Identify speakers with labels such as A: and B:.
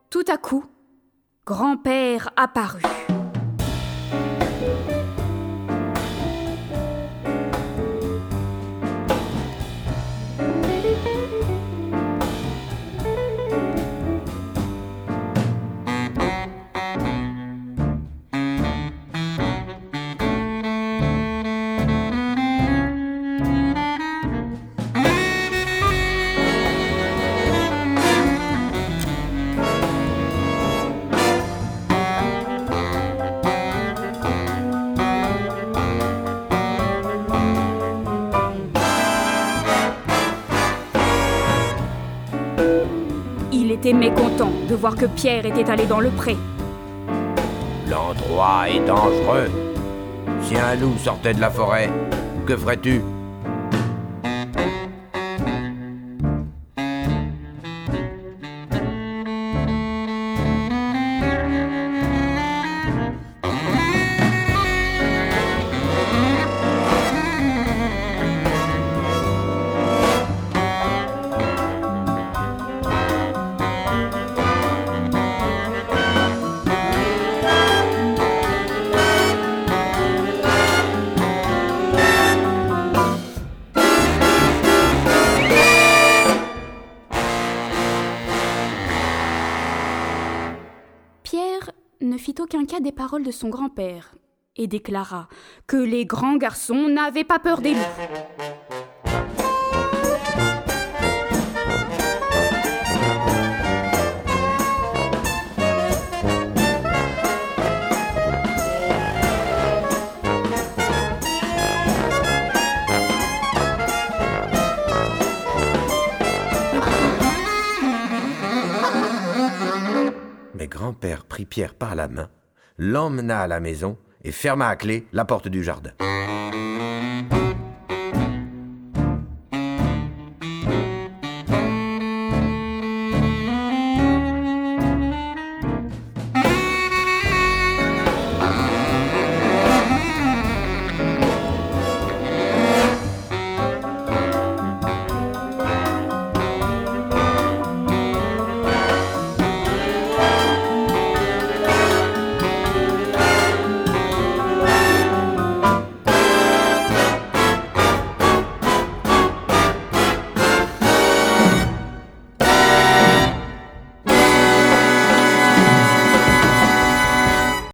A: Tout à coup, grand-père apparut. Il était mécontent de voir que Pierre était allé dans le pré.
B: L'endroit est dangereux. Si un loup sortait de la forêt, que ferais-tu ?
A: Pierre ne fit aucun cas des paroles de son grand-père et déclara que les grands garçons n'avaient pas peur des loups.
B: Mais grand-père prit Pierre par la main, l'emmena à la maison et ferma à clé la porte du jardin.